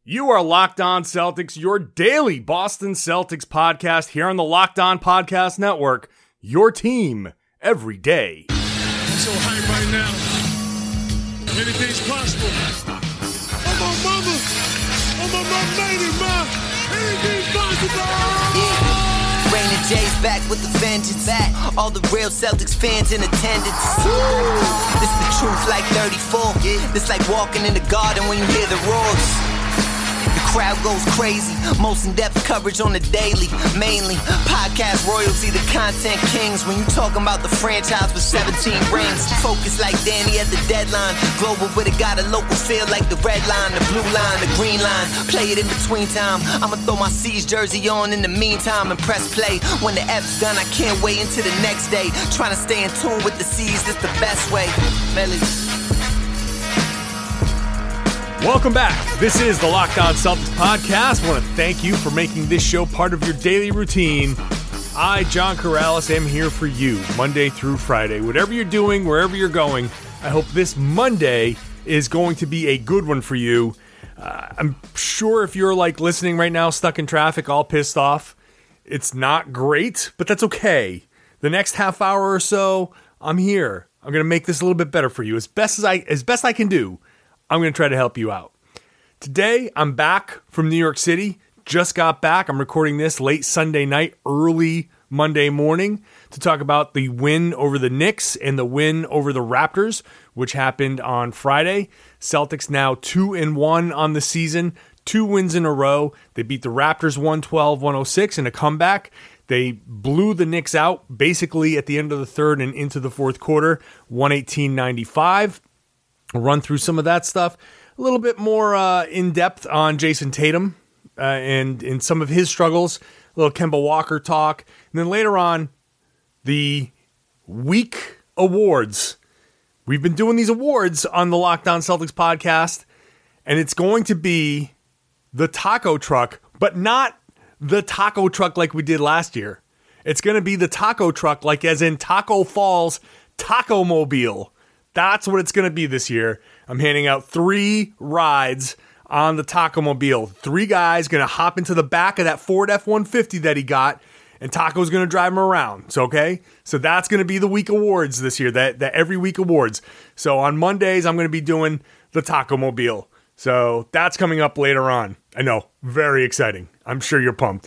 You are Locked On Celtics, your daily Boston Celtics podcast here on the Locked On Podcast Network, your team every day. I'm so hyped right now. Anything's possible. I'm on mama. I'm on my lady, ma. Anything's possible. Yeah. Raina J's back with the vengeance. Back. All the real Celtics fans in attendance. This the truth like 34. This like walking in the garden when you hear the roars. The crowd goes crazy. Most in-depth coverage on the daily. Mainly podcast royalty, the content kings. When you talking about the franchise with 17 rings. Focus like Danny at the deadline. Global, but it got a local feel like the red line, the blue line, the green line. Play it in between time. I'ma throw my C's jersey on in the meantime and press play. When the F's done, I can't wait until the next day. Trying to stay in tune with the C's, that's the best way. Melodies. Welcome back. This is the Locked On Celtics podcast. I want to thank you for making this show part of your daily routine. I, John Corrales, am here for you Monday through Friday. Whatever you're doing, wherever you're going, I hope this Monday is going to be a good one for you. I'm sure if you're like listening right now, stuck in traffic, all pissed off, it's not great, but that's okay. The next half hour or so, I'm here. I'm going to make this a little bit better for you as best I can do. I'm going to try to help you out. Today, I'm back from New York City. Just got back. I'm recording this late Sunday night, early Monday morning to talk about the win over the Knicks and the win over the Raptors, which happened on Friday. Celtics now 2-1 on the season, 2 wins in a row. They beat the Raptors 112-106 in a comeback. They blew the Knicks out basically at the end of the third and into the fourth quarter, 118-95. We'll run through some of that stuff. A little bit more in-depth on Jason Tatum and some of his struggles. A little Kemba Walker talk. And then later on, the week awards. We've been doing these awards on the Locked On Celtics podcast, and it's going to be the taco truck, but not the taco truck like we did last year. It's going to be the taco truck like as in Taco Falls Taco Mobile. That's what it's going to be this year. I'm handing out 3 rides on the Taco Mobile. 3 guys going to hop into the back of that Ford F-150 that he got, and Taco's going to drive him around. So, okay? So that's going to be the week awards this year, that every week awards. So on Mondays, I'm going to be doing the Taco Mobile. So that's coming up later on. I know, very exciting. I'm sure you're pumped.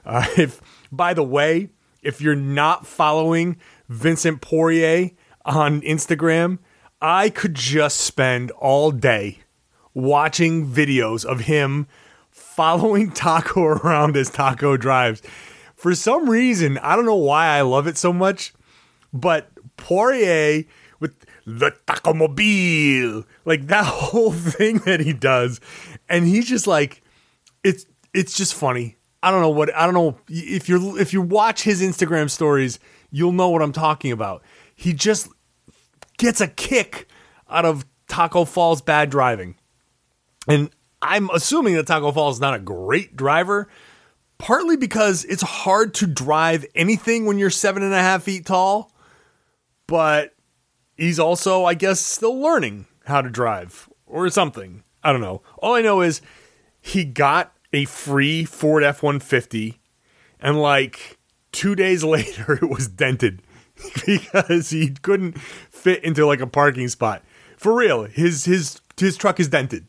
By the way, if you're not following Vincent Poirier on Instagram, I could just spend all day watching videos of him following Taco around as Taco drives. For some reason, I don't know why I love it so much, but Poirier with the Taco Mobile, like that whole thing that he does, and he's just like, it's just funny. I don't know if you watch his Instagram stories, you'll know what I'm talking about. He just gets a kick out of Taco Fall's bad driving. And I'm assuming that Taco Fall is not a great driver, partly because it's hard to drive anything when you're 7.5 feet tall, but he's also, I guess, still learning how to drive or something. I don't know. All I know is he got a free Ford F-150, and like 2 days later, it was dented because he couldn't fit into like a parking spot. For real, his truck is dented.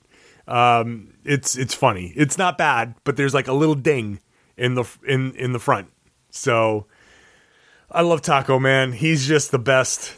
It's funny. It's not bad, but there's like a little ding in the front. So I love Taco, man. He's just the best.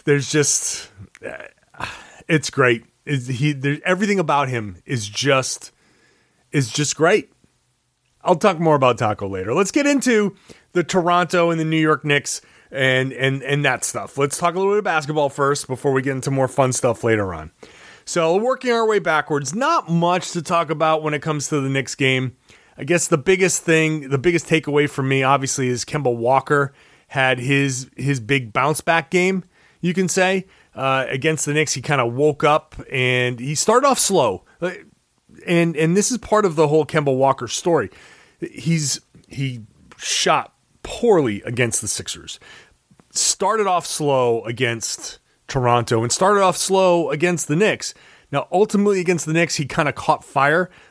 It's great. Everything about him is just great. I'll talk more about Taco later. Let's get into the Toronto and the New York Knicks and that stuff. Let's talk a little bit of basketball first before we get into more fun stuff later on. So working our way backwards, not much to talk about when it comes to the Knicks game. I guess the biggest takeaway for me, obviously, is Kemba Walker had his big bounce back game, you can say. Against the Knicks, he kind of woke up and he started off slow. And this is part of the whole Kemba Walker story. He shot poorly against the Sixers. Started off slow against Toronto and started off slow against the Knicks. Now, ultimately against the Knicks, he kind of caught fire,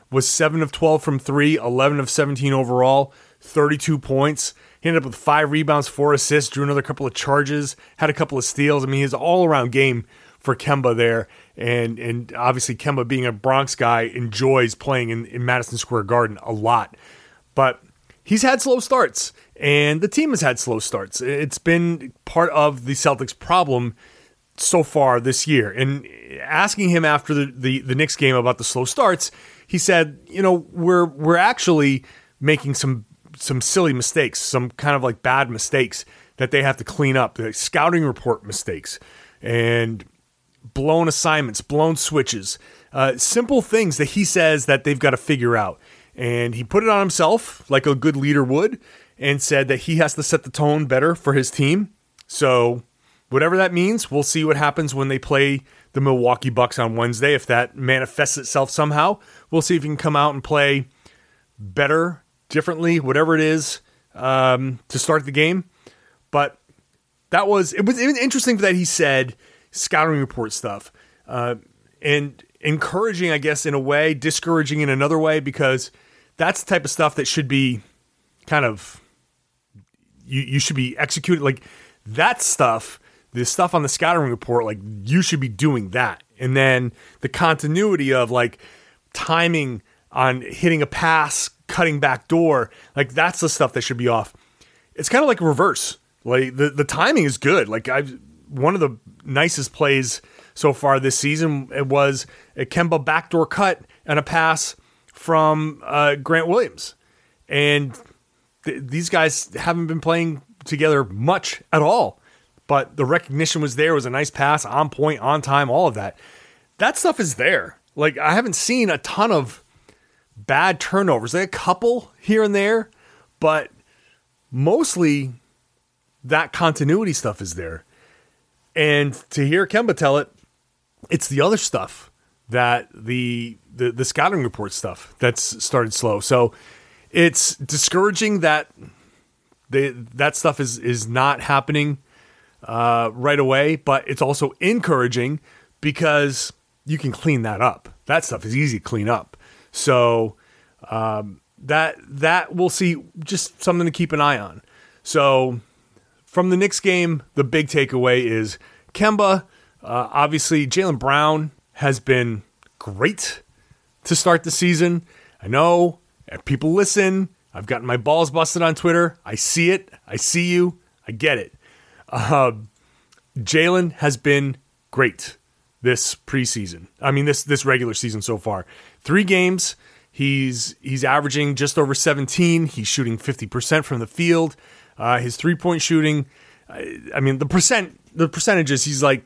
was 7 of 12 from 3, 11 of 17 overall, 32 points. He ended up with 5 rebounds, 4 assists, drew another couple of charges, had a couple of steals. I mean, he's all-around game for Kemba there. And obviously Kemba, being a Bronx guy, enjoys playing in Madison Square Garden a lot. But he's had slow starts, and the team has had slow starts. It's been part of the Celtics' problem so far this year. And asking him after the Knicks game about the slow starts, he said, we're actually making some silly mistakes, some kind of like bad mistakes that they have to clean up, the scouting report mistakes, and blown assignments, blown switches, simple things that he says that they've got to figure out. And he put it on himself like a good leader would, and said that he has to set the tone better for his team. So whatever that means, we'll see what happens when they play the Milwaukee Bucks on Wednesday. If that manifests itself somehow, we'll see if he can come out and play better, differently, whatever it is, to start the game. But it was interesting that he said scouting report stuff, and encouraging, I guess, in a way, discouraging in another way, because that's the type of stuff that should be kind of, you should be executed. Like that stuff, the stuff on the scouting report, like you should be doing that. And then the continuity of like timing on hitting a pass, cutting back door, like that's the stuff that should be off. It's kind of like reverse. Like the timing is good. Like one of the nicest plays so far this season, it was a Kemba backdoor cut and a pass from Grant Williams. And these guys haven't been playing together much at all, but the recognition was there. It was a nice pass, on point, on time, all of that. That stuff is there. Like I haven't seen a ton of bad turnovers. Like a couple here and there, but mostly that continuity stuff is there. And to hear Kemba tell it, it's the other stuff, that the scouting report stuff that's started slow. So it's discouraging that that stuff is not happening right away, but it's also encouraging because you can clean that up. That stuff is easy to clean up. So that we'll see, just something to keep an eye on. So from the Knicks game, the big takeaway is Kemba. Obviously, Jaylen Brown has been great to start the season. I know people listen. I've gotten my balls busted on Twitter. I see it. I see you. I get it. Jaylen has been great this preseason. I mean, this regular season so far. 3 games. He's averaging just over 17. He's shooting 50% from the field. His 3-point shooting, I mean, the percentages, he's like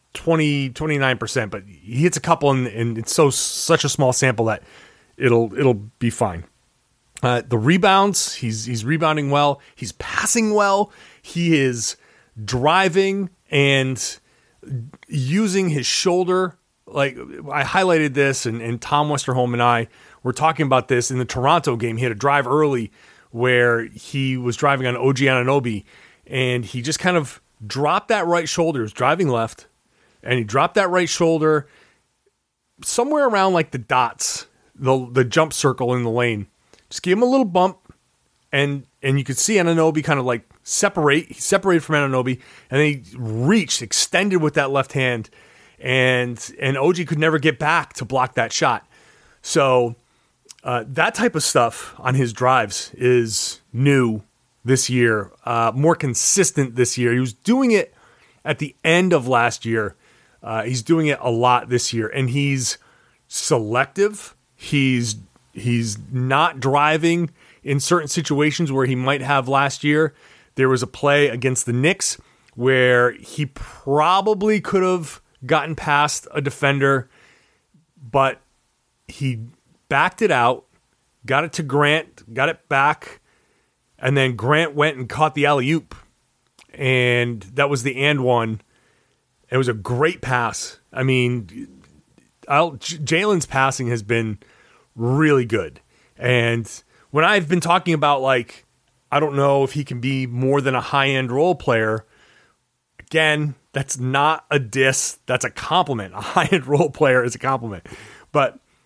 29%, but he hits a couple, and it's such a small sample that it'll be fine. The rebounds, he's rebounding well. He's passing well. He is driving and using his shoulder. Like I highlighted this, and Tom Westerholm and I were talking about this in the Toronto game. He had a drive early where he was driving on OG Anunoby, and he just kind of dropped that right shoulder. He was driving left, and he dropped that right shoulder somewhere around like the dots, the jump circle in the lane. Just gave him a little bump, and you could see Anunoby kind of like separate. He separated from Anunoby, and then he reached, extended with that left hand, and OG could never get back to block that shot. So that type of stuff on his drives is new this year, more consistent this year. He was doing it at the end of last year. He's doing it a lot this year, and he's selective. He's not driving in certain situations where he might have last year. There was a play against the Knicks where he probably could have gotten past a defender, but he backed it out, got it to Grant, got it back, and then Grant went and caught the alley-oop, and that was the and one. It was a great pass. I mean, Jaylen's passing has been really good. And when I've been talking about, like, I don't know if he can be more than a high-end role player, again, that's not a diss. That's a compliment. A high-end role player is a compliment. But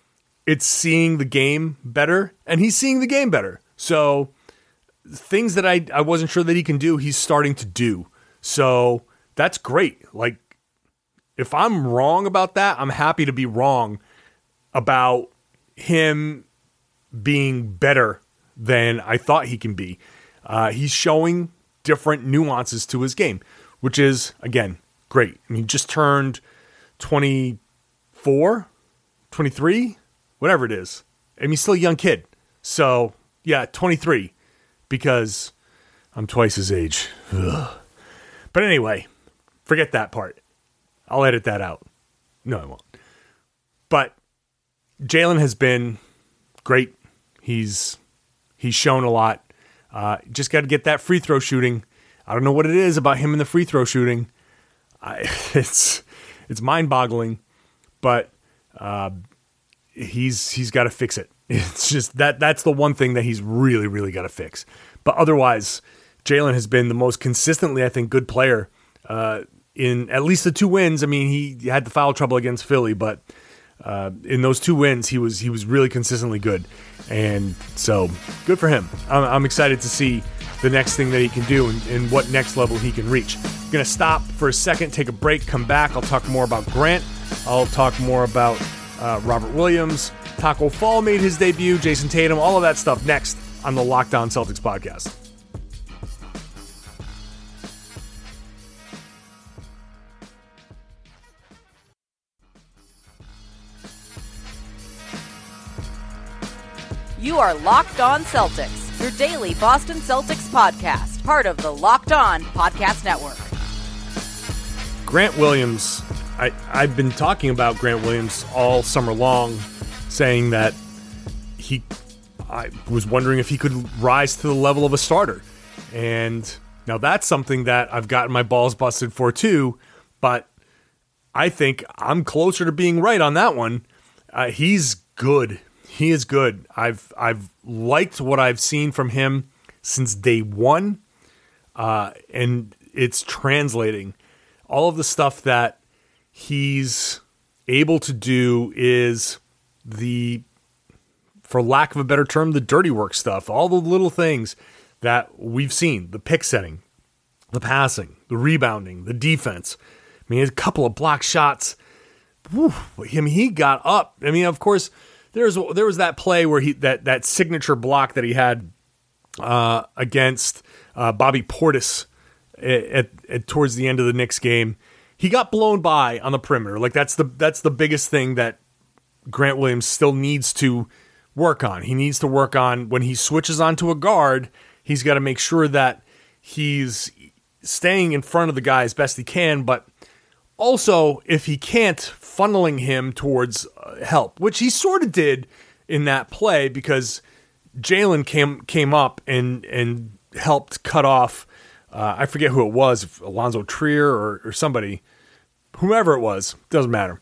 it's seeing the game better, and he's seeing the game better. So things that I wasn't sure that he can do, he's starting to do. So that's great. Like, if I'm wrong about that, I'm happy to be wrong about him being better than I thought he can be. He's showing different nuances to his game, which is, again, great. I mean, he just turned 24, 23, whatever it is. I mean, he's still a young kid. So, yeah, 23, because I'm twice his age. Ugh. But anyway, forget that part. I'll edit that out. No, I won't. But Jalen has been great. He's shown a lot. Just got to get that free throw shooting. I don't know what it is about him in the free throw shooting. It's mind-boggling, but he's got to fix it. It's just that's the one thing that he's really, really got to fix. But otherwise, Jalen has been the most consistently, I think, good player in at least the 2 wins. I mean, he had the foul trouble against Philly, but in those 2 wins, he was really consistently good. And so, good for him. I'm excited to see the next thing that he can do and what next level he can reach. I'm going to stop for a second, take a break, come back. I'll talk more about Grant. I'll talk more about Robert Williams. Taco Fall made his debut, Jason Tatum, all of that stuff next on the Locked On Celtics podcast. You are Locked On Celtics, your daily Boston Celtics podcast, part of the Locked On Podcast Network. Grant Williams, I've been talking about Grant Williams all summer long, saying that I was wondering if he could rise to the level of a starter. And now that's something that I've gotten my balls busted for too, but I think I'm closer to being right on that one. He's good. He is good. I've liked what I've seen from him since day one, and it's translating. All of the stuff that he's able to do is for lack of a better term, the dirty work stuff. All the little things that we've seen, the pick setting, the passing, the rebounding, the defense. I mean, a couple of block shots. Whew, I mean, he got up. I mean, of course, there was that play where that signature block that he had against Bobby Portis at towards the end of the Knicks game. He got blown by on the perimeter. Like that's the biggest thing that Grant Williams still needs to work on. He needs to work on when he switches onto a guard. He's got to make sure that he's staying in front of the guy as best he can, but also, if he can't, funneling him towards help, which he sort of did in that play because Jalen came up and helped cut off, I forget who it was, if Alonzo Trier or somebody, whomever it was, doesn't matter.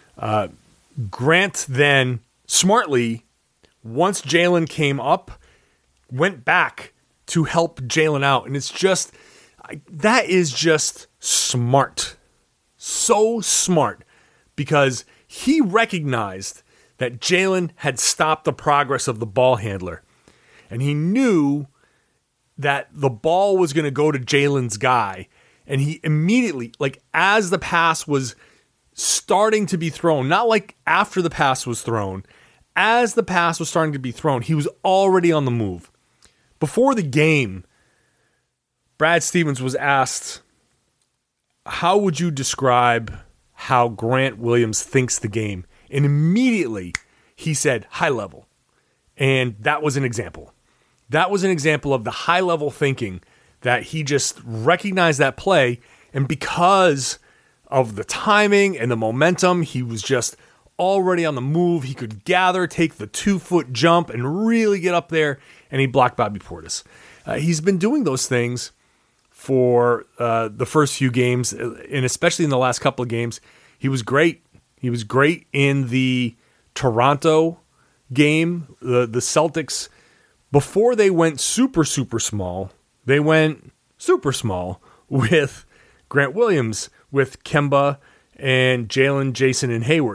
Grant then, smartly, once Jalen came up, went back to help Jalen out. And it's just, that is just smart. So smart, because he recognized that Jalen had stopped the progress of the ball handler. And he knew that the ball was going to go to Jalen's guy. And he immediately, like as the pass was starting to be thrown, not like after the pass was thrown, as the pass was starting to be thrown, he was already on the move. Before the game, Brad Stevens was asked, how would you describe how Grant Williams thinks the game? And immediately he said, high level. And that was an example. That was an example of the high level thinking that he just recognized that play. And because of the timing and the momentum, he was just already on the move. He could gather, take the 2-foot jump and really get up there. And he blocked Bobby Portis. He's been doing those things for the first few games, and especially in the last couple of games. He was great. He was great in the Toronto game. The Celtics, before they went super, super small, they went super small with Grant Williams, with Kemba and Jalen, Jason, and Hayward.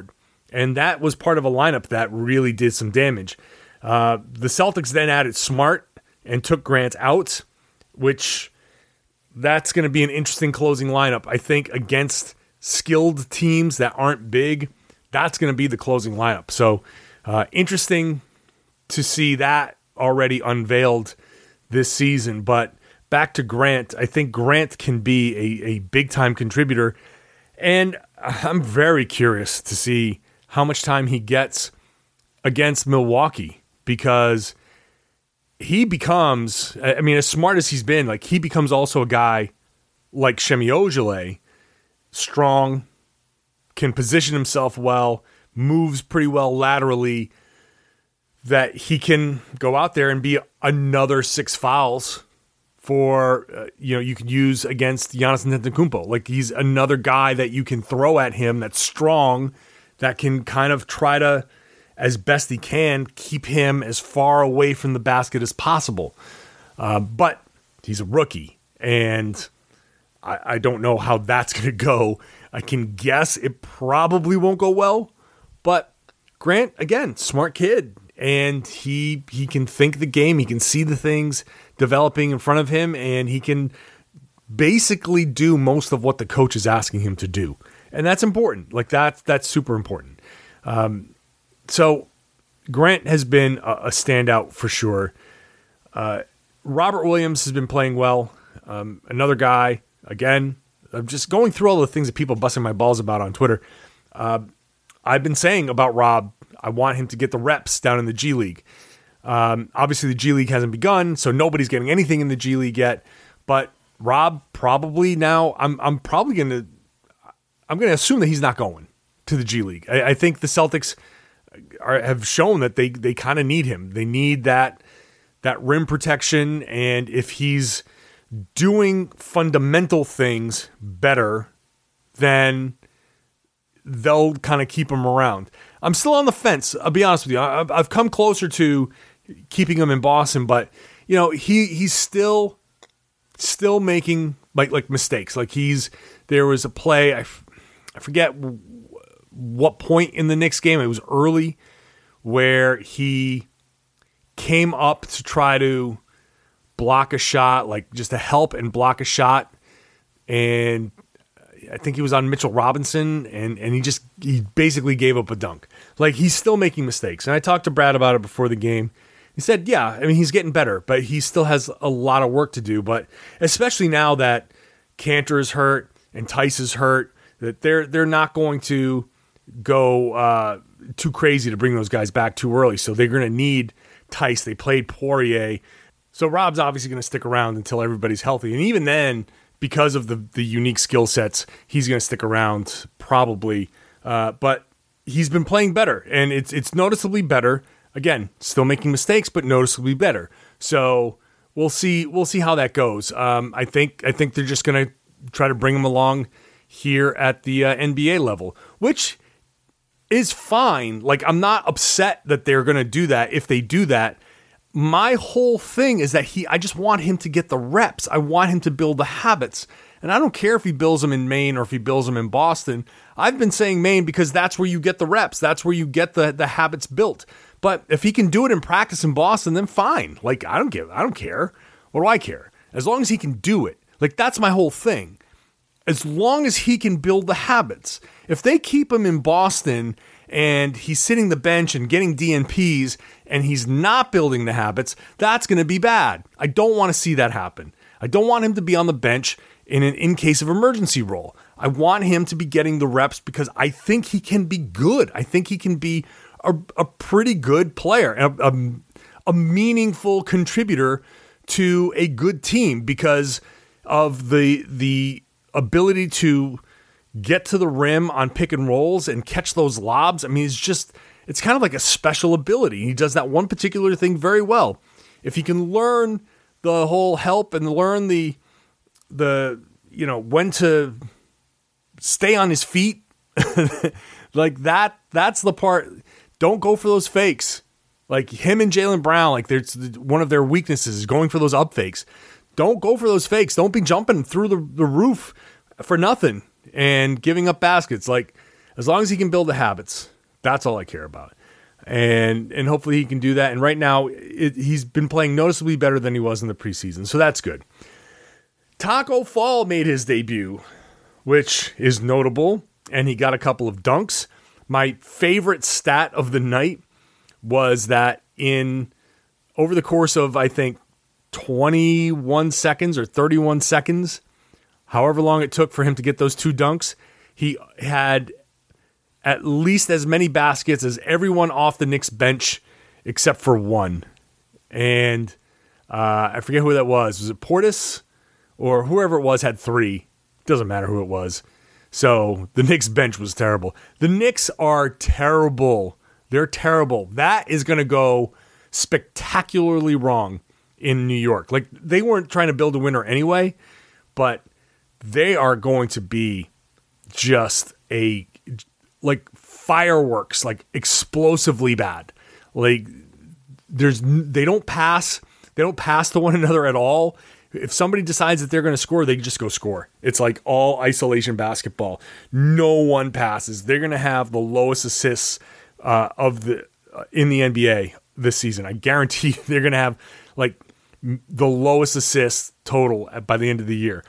And that was part of a lineup that really did some damage. The Celtics then added Smart and took Grant out, which that's going to be an interesting closing lineup. I think against skilled teams that aren't big, that's going to be the closing lineup. So interesting to see that already unveiled this season. But back to Grant, I think Grant can be a big-time contributor. And I'm very curious to see how much time he gets against Milwaukee, because he becomes, I mean, as smart as he's been, like, he becomes also a guy like Semi Ojeleye, strong, can position himself well, moves pretty well laterally, that he can go out there and be another 6 fouls for, you can use against Giannis Antetokounmpo. Like, he's another guy that you can throw at him that's strong, that can kind of try to, as best he can, keep him as far away from the basket as possible. But he's a rookie, and I don't know how that's going to go. I can guess it probably won't go well, but Grant, again, smart kid, and he can think the game. He can see the things developing in front of him, and he can basically do most of what the coach is asking him to do. And that's important. Like, that's super important. So Grant has been a standout for sure. Robert Williams has been playing well. Another guy, again, I'm just going through all the things that people are busting my balls about on Twitter. I've been saying about Rob, I want him to get the reps down in the G League. Obviously, the G League hasn't begun, so nobody's getting anything in the G League yet. But Rob probably now, I'm going to assume that he's not going to the G League. I think the Celtics have shown that they kind of need him. They need that rim protection, and if he's doing fundamental things better, then they'll kind of keep him around. I'm still on the fence. I'll be honest with you. I've come closer to keeping him in Boston, but he's still making like mistakes. Like there was a play, I forget what point in the Knicks game, it was early, where he came up to try to block a shot, like just to help and block a shot, and I think he was on Mitchell Robinson, and he basically gave up a dunk. Like, he's still making mistakes. And I talked to Brad about it before the game. He said, yeah, I mean, he's getting better, but he still has a lot of work to do. But especially now that Cantor is hurt and Tice is hurt, that they're not going to go too crazy to bring those guys back too early. So they're going to need Tice. They played Poirier. So Rob's obviously going to stick around until everybody's healthy. And even then, because of the unique skill sets, he's going to stick around probably. But he's been playing better, and it's noticeably better. Again, still making mistakes, but noticeably better. So we'll see how that goes. I think they're just going to try to bring him along here at the NBA level, which is fine. Like, I'm not upset that they're going to do that if they do that. My whole thing is that I just want him to get the reps. I want him to build the habits. And I don't care if he builds them in Maine or if he builds them in Boston. I've been saying Maine because that's where you get the reps. That's where you get the habits built. But if he can do it in practice in Boston, then fine. Like, I don't care. What do I care? As long as he can do it. Like, that's my whole thing. As long as he can build the habits. If they keep him in Boston and he's sitting the bench and getting DNPs and he's not building the habits, that's going to be bad. I don't want to see that happen. I don't want him to be on the bench in case of emergency role. I want him to be getting the reps because I think he can be good. I think he can be a pretty good player, a meaningful contributor to a good team because of the ability to get to the rim on pick and rolls and catch those lobs. I mean, it's kind of like a special ability. He does that one particular thing very well. If he can learn the whole help and learn the when to stay on his feet, like that's the part. Don't go for those fakes. Like him and Jaylen Brown, like one of their weaknesses is going for those up fakes. Don't go for those fakes. Don't be jumping through the roof for nothing and giving up baskets. Like, as long as he can build the habits, That's all I care about. And hopefully he can do that. And right now, he's been playing noticeably better than he was in the preseason. So that's good. Tacko Fall made his debut, which is notable. And he got a couple of dunks. My favorite stat of the night was that over the course of, I think, 21 seconds or 31 seconds, however long it took for him to get those 2 dunks, he had at least as many baskets as everyone off the Knicks bench except for one. And I forget who that was. Was it Portis? Or whoever it was had 3. Doesn't matter who it was. So the Knicks bench was terrible. The Knicks are terrible. They're terrible. That is going to go spectacularly wrong in New York. Like, they weren't trying to build a winner anyway, but they are going to be just like fireworks, like explosively bad. Like, they don't pass to one another at all. If somebody decides that they're going to score, they just go score. It's like all isolation basketball. No one passes. They're going to have the lowest assists in the NBA this season. I guarantee they're going to have like the lowest assists total by the end of the year.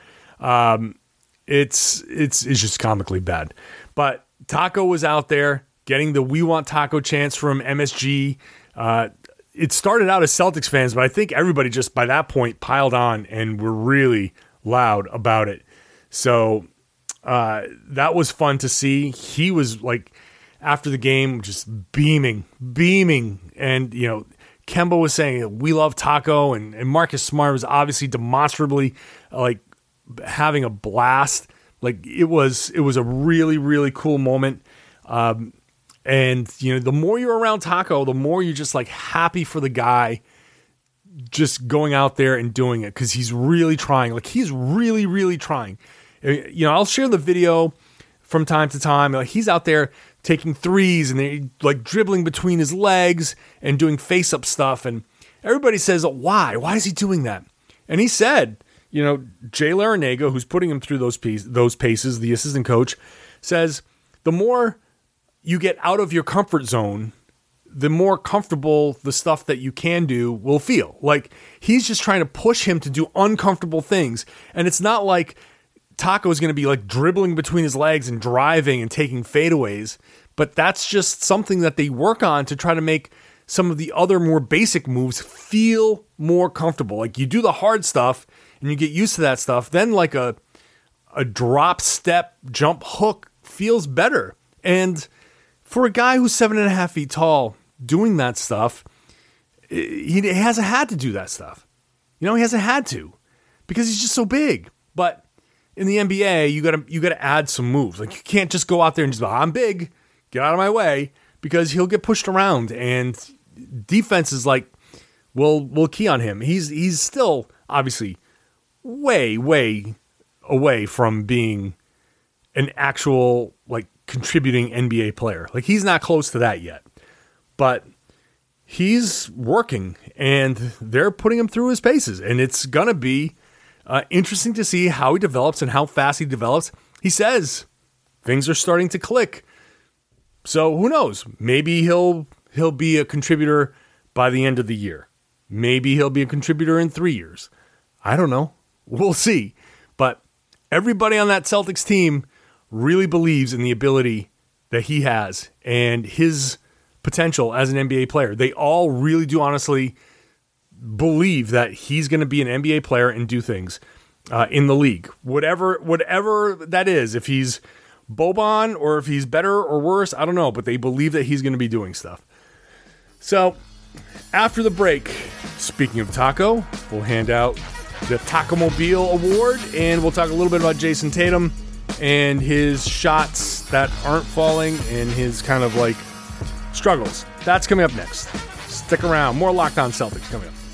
It's just comically bad. But Tacko was out there getting the "We Want Tacko" chants from MSG. It started out as Celtics fans, but I think everybody just by that point piled on and were really loud about it. So that was fun to see. He was like, after the game, just beaming. And, you know, Kemba was saying, "We love Tacko," and Marcus Smart was obviously demonstrably like having a blast. Like, it was a really, really cool moment. And, you know, the more you're around Tacko, the more you're just like happy for the guy just going out there and doing it, because he's really trying. Like, he's really, really trying. You know, I'll share the video from time to time. Like, he's out there taking threes and they like dribbling between his legs and doing face-up stuff. And everybody says, why? Why is he doing that? And he said, you know, Jay Larranaga, who's putting him through those paces, the assistant coach, says the more you get out of your comfort zone, the more comfortable the stuff that you can do will feel. Like, he's just trying to push him to do uncomfortable things. And it's not like Tacko is going to be like dribbling between his legs and driving and taking fadeaways, but that's just something that they work on to try to make some of the other more basic moves feel more comfortable. Like, you do the hard stuff and you get used to that stuff, then like a drop, step, jump, hook feels better. And for a guy who's 7.5 feet tall doing that stuff, he hasn't had to do that stuff. You know, he hasn't had to because he's just so big. But in the NBA, you gotta add some moves. Like, you can't just go out there and just, "I'm big, get out of my way," because he'll get pushed around and defenses will key on him. He's still obviously way, way away from being an actual like contributing NBA player. Like, he's not close to that yet, but he's working and they're putting him through his paces, and it's gonna be interesting to see how he develops and how fast he develops. He says things are starting to click, so who knows? Maybe he'll be a contributor by the end of the year. Maybe he'll be a contributor in 3 years. I don't know. We'll see. But everybody on that Celtics team really believes in the ability that he has and his potential as an NBA player. They all really do honestly believe that he's going to be an NBA player and do things in the league. Whatever that is, if he's Boban or if he's better or worse, I don't know, but they believe that he's going to be doing stuff. So after the break, speaking of Tacko, we'll hand out the Tackomobile Award, and we'll talk a little bit about Jason Tatum and his shots that aren't falling and his kind of like struggles. That's coming up next. Stick around. More Locked On Celtics coming up.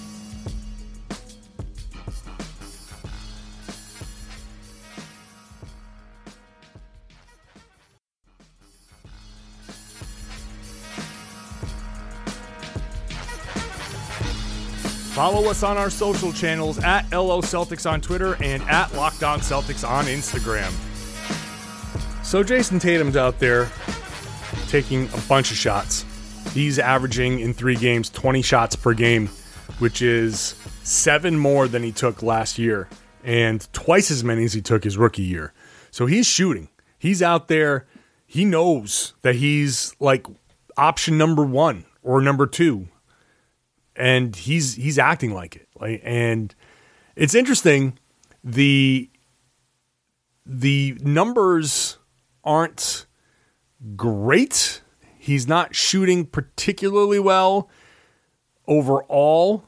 Follow us on our social channels at LO Celtics on Twitter and at Locked On Celtics on Instagram. So Jason Tatum's out there taking a bunch of shots. He's averaging in 3 games 20 shots per game, which is 7 more than he took last year and twice as many as he took his rookie year. So he's shooting. He's out there. He knows that he's like option number 1 or number 2, and he's acting like it. And it's interesting. The numbers aren't great. He's not shooting particularly well overall.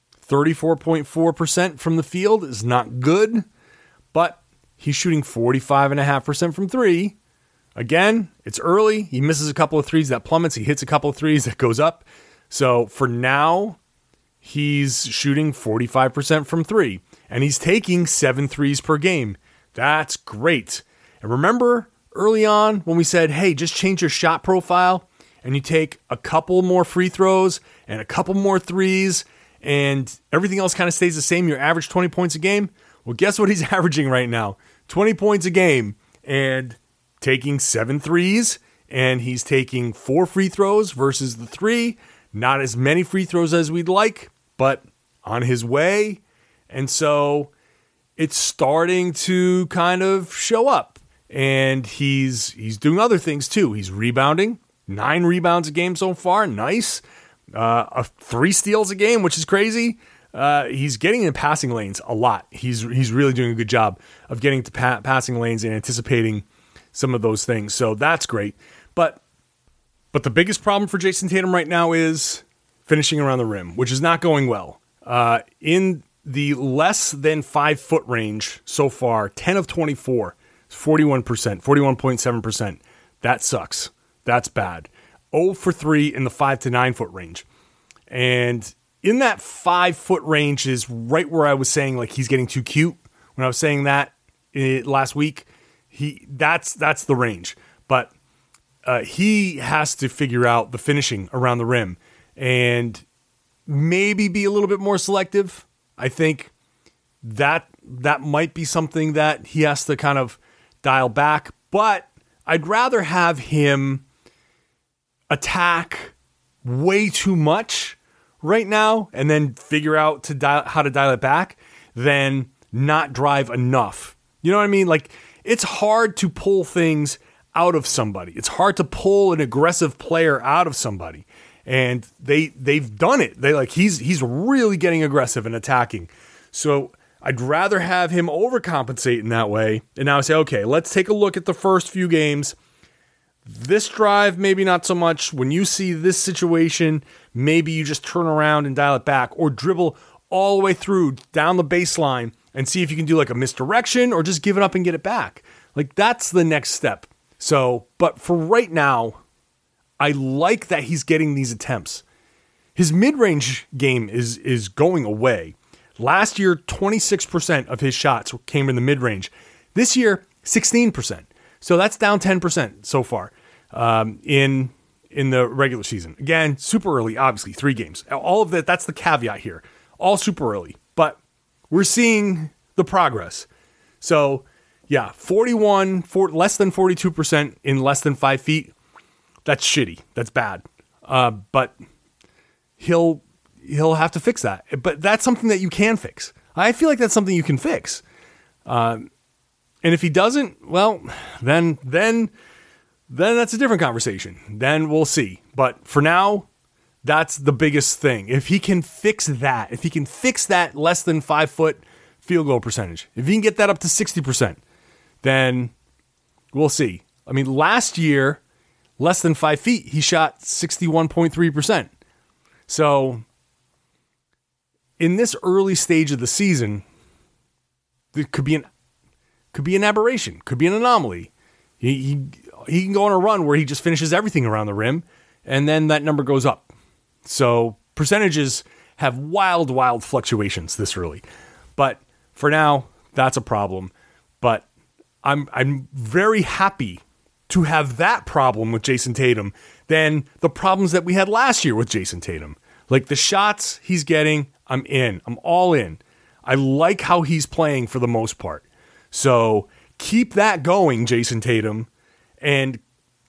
34.4% from the field is not good, but he's shooting 45.5% from 3. Again, it's early. He misses a couple of threes that plummets. He hits a couple of threes that goes up. So for now, he's shooting 45% from 3, and he's taking 7 threes per game. That's great. And remember early on when we said, hey, just change your shot profile and you take a couple more free throws and a couple more threes and everything else kind of stays the same. You average 20 points a game. Well, guess what he's averaging right now? 20 points a game and taking 7 threes, and he's taking 4 free throws versus the 3. Not as many free throws as we'd like, but on his way. And so it's starting to kind of show up. And he's doing other things too. He's rebounding. 9 rebounds a game so far. Nice. 3 steals a game, which is crazy. He's getting in passing lanes a lot. He's really doing a good job of getting to passing lanes and anticipating some of those things. So that's great. But the biggest problem for Jason Tatum right now is finishing around the rim, which is not going well. In the less than 5 foot range so far, 10 of 24, 41%, 41.7%. That sucks. That's bad. 0 for 3 in the 5 to 9 foot range. And in that 5 foot range is right where I was saying like he's getting too cute. When I was saying that last week, that's the range. But he has to figure out the finishing around the rim and maybe be a little bit more selective. I think that might be something that he has to kind of dial back. But I'd rather have him attack way too much right now and then figure out how to dial it back than not drive enough. You know what I mean? Like, it's hard to pull things out of somebody. It's hard to pull an aggressive player out of somebody. And they've done it. He's really getting aggressive and attacking. So I'd rather have him overcompensate in that way. And now I say, okay, let's take a look at the first few games. This drive, maybe not so much. When you see this situation, maybe you just turn around and dial it back or dribble all the way through down the baseline and see if you can do like a misdirection or just give it up and get it back. Like, that's the next step. So, but for right now, I like that he's getting these attempts. His mid-range game is going away. Last year, 26% of his shots came in the mid-range. This year, 16%. So that's down 10% so far in the regular season. Again, super early, obviously, 3 games. All of that, that's the caveat here. All super early. But we're seeing the progress. So, yeah, less than 42% in less than 5 feet. That's shitty. That's bad. But he'll have to fix that. But that's something that you can fix. I feel like that's something you can fix. And if he doesn't, well, then that's a different conversation. Then we'll see. But for now, that's the biggest thing. If he can fix that, less than 5 foot field goal percentage, if he can get that up to 60%, then we'll see. I mean, last year, less than 5 feet, he shot 61.3%. So in this early stage of the season, there could be an aberration, could be an anomaly. He can go on a run where he just finishes everything around the rim, and then that number goes up. So percentages have wild fluctuations this early. But for now, that's a problem. But I'm very happy to have that problem with Jason Tatum than the problems that we had last year with Jason Tatum. Like, the shots he's getting, I'm in. I'm all in. I like how he's playing for the most part. So keep that going, Jason Tatum, and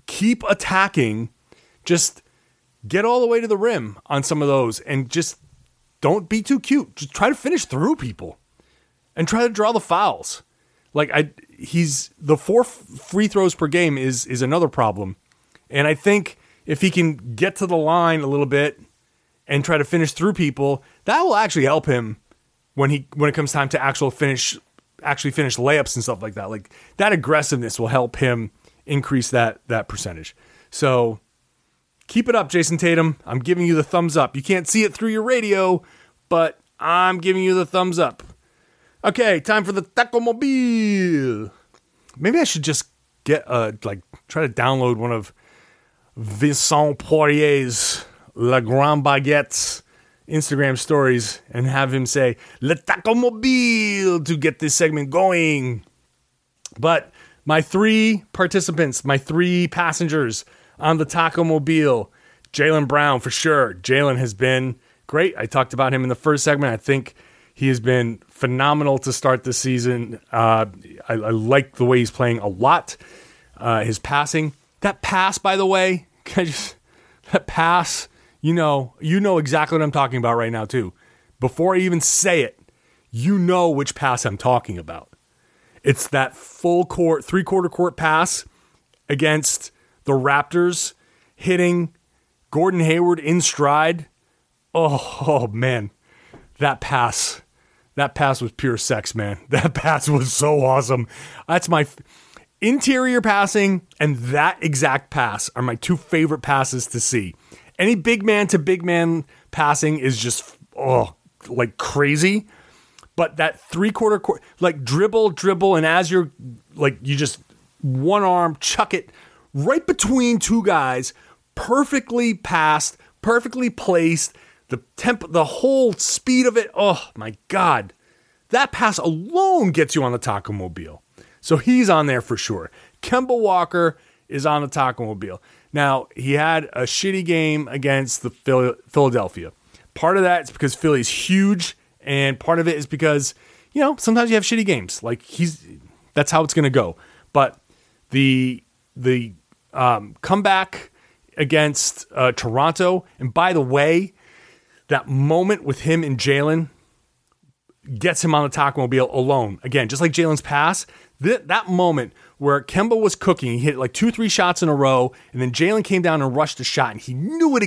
keep attacking. Just get all the way to the rim on some of those and just don't be too cute. Just try to finish through people and try to draw the fouls. Like he's the 4 free throws per game is another problem. And I think if he can get to the line a little bit and try to finish through people, that will actually help him when it comes time to actually finish layups and stuff like that. Like that aggressiveness will help him increase that percentage. So keep it up, Jason Tatum. I'm giving you the thumbs up. You can't see it through your radio, but I'm giving you the thumbs up. Okay, time for the Taco Mobile. Maybe I should just try to download one of Vincent Poirier's La Grande Baguette's Instagram stories and have him say Le Taco Mobile to get this segment going. But my 3 participants, my 3 passengers on the Taco Mobile, Jaylen Brown for sure. Jaylen has been great. I talked about him in the first segment. I think he has been phenomenal to start this season. I like the way he's playing a lot. His passing. That pass, by the way, that pass, you know exactly what I'm talking about right now, too. Before I even say it, you know which pass I'm talking about. It's that full court, 3/4 court pass against the Raptors, hitting Gordon Hayward in stride. Oh man, that pass was pure sex, man. That pass was so awesome. That's my interior passing, and that exact pass are my 2 favorite passes to see. Any big man to big man passing is just like crazy. But that 3/4 court, like dribble, and as you're like, you just one arm chuck it right between 2 guys, perfectly passed, perfectly placed. The whole speed of it. Oh my God, that pass alone gets you on the Taco Mobile. So he's on there for sure. Kemba Walker is on the Taco Mobile. Now, he had a shitty game against the Philadelphia. Part of that is because Philly's huge, and part of it is because, sometimes you have shitty games. Like that's how it's going to go. But the comeback against Toronto, and by the way, that moment with him and Jaylen gets him on the Taco Mobile alone. Again, just like Jaylen's pass, that moment where Kemba was cooking, he hit like 2-3 shots in a row, and then Jaylen came down and rushed a shot, and he knew it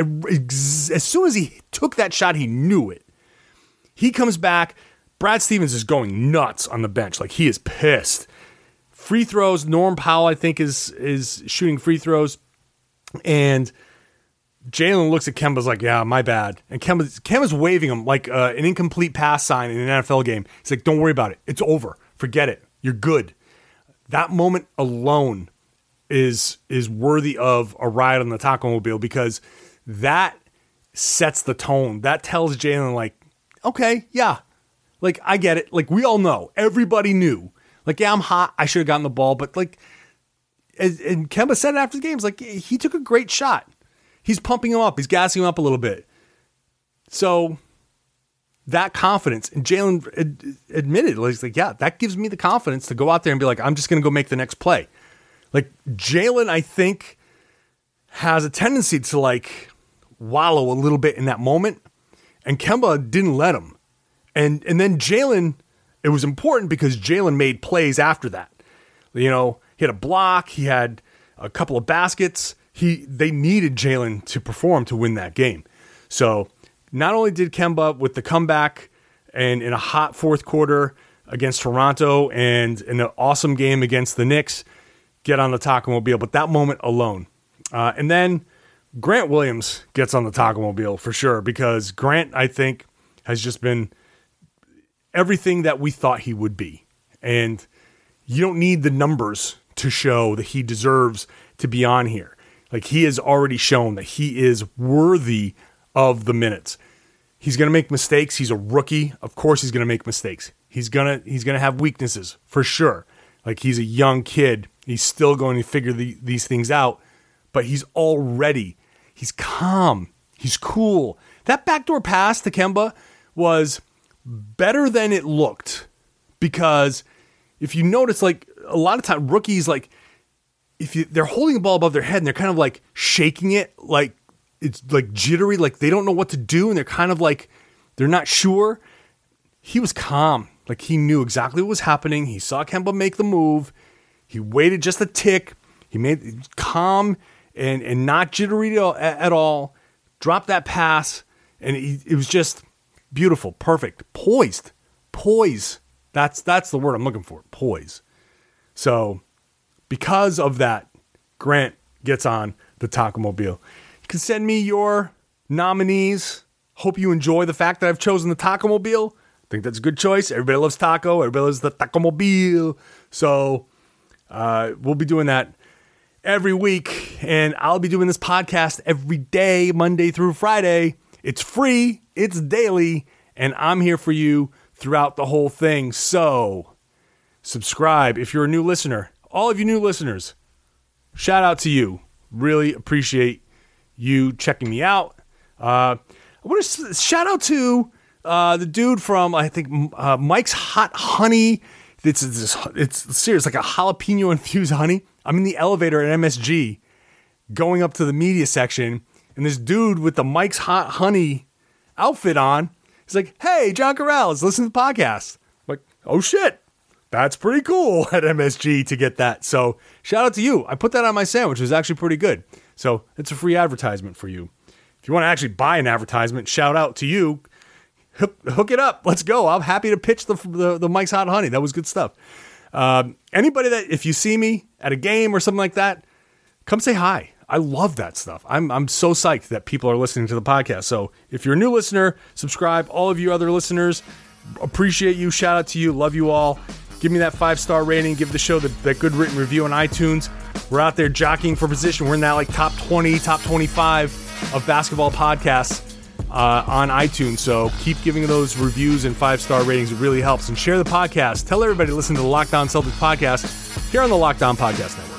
as soon as he took that shot, he knew it. He comes back, Brad Stevens is going nuts on the bench. Like, he is pissed. Free throws, Norm Powell, I think, is shooting free throws, and Jaylen looks at Kemba's like, yeah, my bad. And Kemba's waving him like an incomplete pass sign in an NFL game. He's like, don't worry about it. It's over. Forget it. You're good. That moment alone is worthy of a ride on the Taco Mobile, because that sets the tone. That tells Jaylen, like, okay, yeah, like, I get it. Like, we all know. Everybody knew. Like, yeah, I'm hot. I should have gotten the ball. But, like, and Kemba said it after the games, like, he took a great shot. He's pumping him up. He's gassing him up a little bit. So that confidence, and Jaylen admitted, like, yeah, that gives me the confidence to go out there and be like, I'm just going to go make the next play. Like, Jaylen, I think, has a tendency to, like, wallow a little bit in that moment, and Kemba didn't let him. And then Jaylen, it was important because Jaylen made plays after that. He had a block. He had a couple of baskets. They needed Jaylen to perform to win that game. So not only did Kemba, with the comeback and in a hot fourth quarter against Toronto and in an awesome game against the Knicks, get on the Taco Mobile, but that moment alone. And then Grant Williams gets on the Taco Mobile for sure, because Grant, I think, has just been everything that we thought he would be. And you don't need the numbers to show that he deserves to be on here. Like, he has already shown that he is worthy of the minutes. He's going to make mistakes. He's a rookie. Of course he's going to make mistakes. He's going to have weaknesses for sure. Like, he's a young kid. He's still going to figure these things out, but he's calm. He's cool. That backdoor pass to Kemba was better than it looked, because if you notice, like, a lot of time rookies, like, they're holding the ball above their head and they're kind of like shaking it, like it's like jittery, like they don't know what to do. And they're kind of like, they're not sure. He was calm. Like he knew exactly what was happening. He saw Kemba make the move. He waited just a tick. He made calm and not jittery at all. Dropped that pass. And it was just beautiful. Perfect. Poised. Poise. That's the word I'm looking for. Poise. So because of that, Grant gets on the Taco Mobile. You can send me your nominees. Hope you enjoy the fact that I've chosen the Taco Mobile. I think that's a good choice. Everybody loves taco. Everybody loves the Taco Mobile. So we'll be doing that every week. And I'll be doing this podcast every day, Monday through Friday. It's free. It's daily. And I'm here for you throughout the whole thing. So subscribe if you're a new listener. All of you new listeners, shout out to you. Really appreciate you checking me out. I want to shout out to the dude from, I think, Mike's Hot Honey. It's serious, like a jalapeno infused honey. I'm in the elevator at MSG going up to the media section, and this dude with the Mike's Hot Honey outfit on, he's like, "Hey, John Corrales, listen to the podcast." I'm like, oh shit, that's pretty cool at MSG to get that. So shout out to you. I put that on my sandwich. It was actually pretty good. So it's a free advertisement for you. If you want to actually buy an advertisement, shout out to you. Hook it up. Let's go. I'm happy to pitch the Mike's Hot Honey. That was good stuff. Anybody that, if you see me at a game or something like that, come say hi. I love that stuff. I'm so psyched that people are listening to the podcast. So if you're a new listener, subscribe. All of you other listeners, appreciate you. Shout out to you. Love you all. Give me that 5-star rating. Give the show that good written review on iTunes. We're out there jockeying for position. We're in that like top 20, top 25 of basketball podcasts on iTunes. So keep giving those reviews and 5-star ratings. It really helps. And share the podcast. Tell everybody to listen to the Locked On Celtics podcast here on the Locked On Podcast Network.